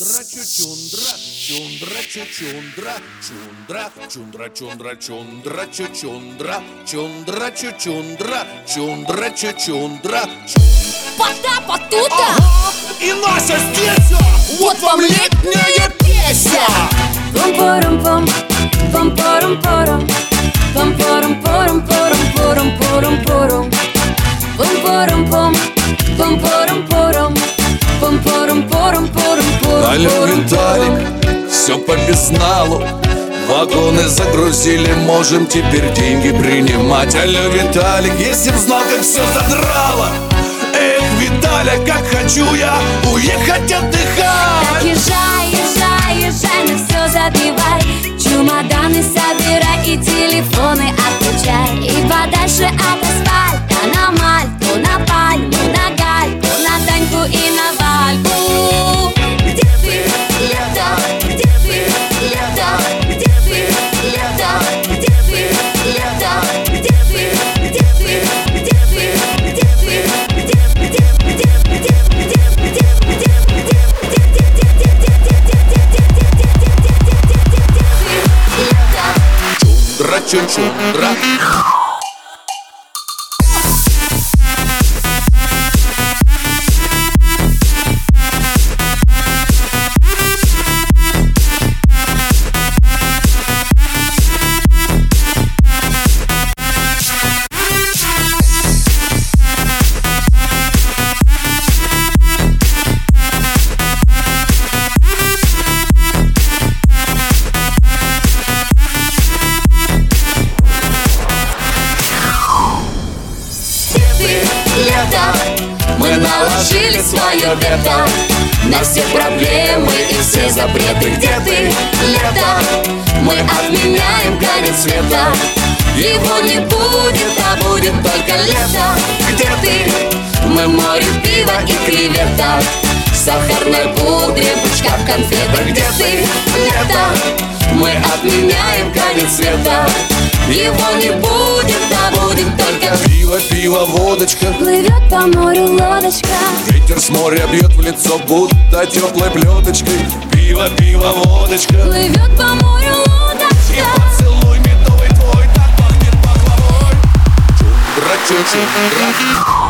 Чундра, чундра, чундра, чундра, чундра, чундра, чундра, чундра, чундра, чундра, чундра, чундра. Пота-потута! И Настя здесь! Вот вам летняя песня! Пом-пором-пом, пом-пором-пором, пом-пором-пором-пором-пором-пором-пором, пом-пором-пом, пом-пором-пором, пом-пором-пором-пором-пором. Алло, Виталик, все по безналу. Вагоны загрузили, можем теперь деньги принимать. Алло, Виталик, если б знал, как все задрало. Эх, Виталя, как хочу я уехать отдыхать. Так езжай, езжай, езжай, на все забивай. Чемоданы собирай и телефоны отключай. И подальше от асфальта на Мальту, на Пальму, на Гальку, на Таньку и на Вальку. Где ты, лето? Где ты, лето? Где ты, лето? Где ты, лето? Где ты, где ты, где ты, где ты, Чундра, чундра. Мы наложили свое вето на все проблемы и все запреты. Где ты, лето? Мы отменяем конец света. Его не будет, а будет только лето. Где ты? Мы море пива и креветок, сахарной пудре, бычка в конфетах. Где ты, лето? Мы отменяем конец света. Его не будет, а будет только пиво, пиво, водочка. Плывет по морю лодочка. Ветер с моря бьет в лицо, будто теплой плеточкой. Пиво, пиво, водочка. Плывет по морю лодочка. И поцелуй медовый твой так пахнет пахлавой. Чундра, чундра.